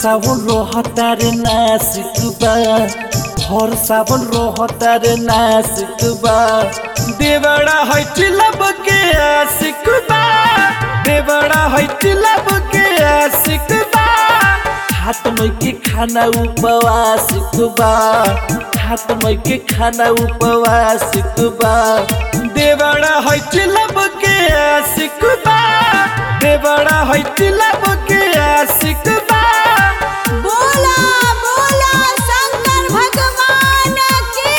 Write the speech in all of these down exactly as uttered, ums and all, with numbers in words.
सावन रोहतार नासिक बा भर सावन रोहतार नासिक बा देवड़ा है चिलब के आशिक बा देवड़ा है चिलब के आशिक बा हाथ में के खाना उपवासिक बा हाथ में के खाना उपवासिक बा देवड़ा है चिलब के आशिक बा देवड़ा है चिलब के आशिक बा बोला बोला शंकर भगवान की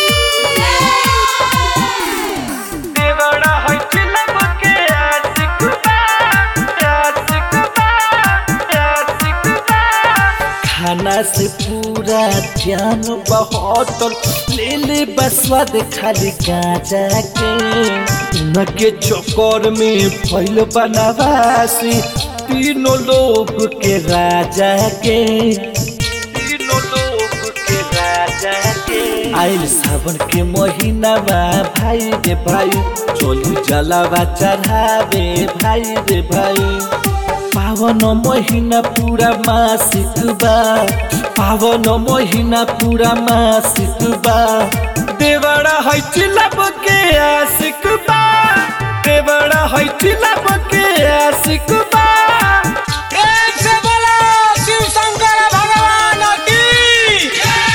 देवड़ा है चिलब के आशिक बा आशिक बा आशिक बा खाना से पूरा ध्यान बहटल ले ले बसवाद खाली गाजा के उनके चक्कर में फैल बनवासी तीनों लोग के राजा के तीनों लोग के राजा के आइल सावन के महीना में भाई रे भाई चोली जलावा चढ़ावे भाई रे भाई पावन महीना पूरा मासिक बा पावन महीना पूरा मासिक बा देवड़ा है चिलब के आशिक बा देवड़ा है चिलब के आशिक बा एक से बोला शिव शंकर भगवान की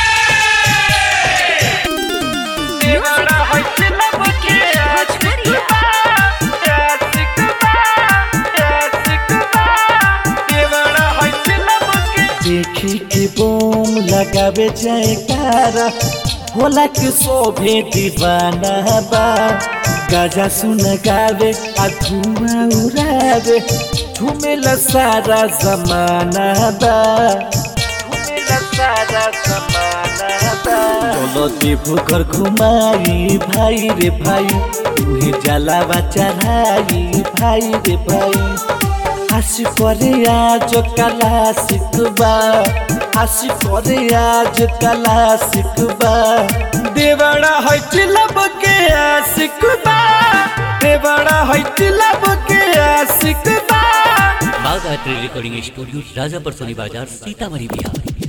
देवड़ा है चिलब के आशिक बा आशिक बा आशिक बा देवड़ा है चिलब के देखी के बोम लगावे जयकारा होला के शोभे दीवाना बा गाजा सुन गावे आ धुआं उड़ावे झूमेला सारा जमाना बा झूमेला सारा जमाना बा चलो देवो घर घुमाई भाई रे भाई तुहे जलावा चढ़ाई भाई रे भाई आशी करे आज कला सिकबा आशी करे आज कला सिकबा देवड़ा है चिलब के आशिक बा देवड़ा है चिलब के आशिक बा बागायत्री रिकॉर्डिंग स्टूडियो राजापुर सोनी बाजार सीतामढ़ी बिहार।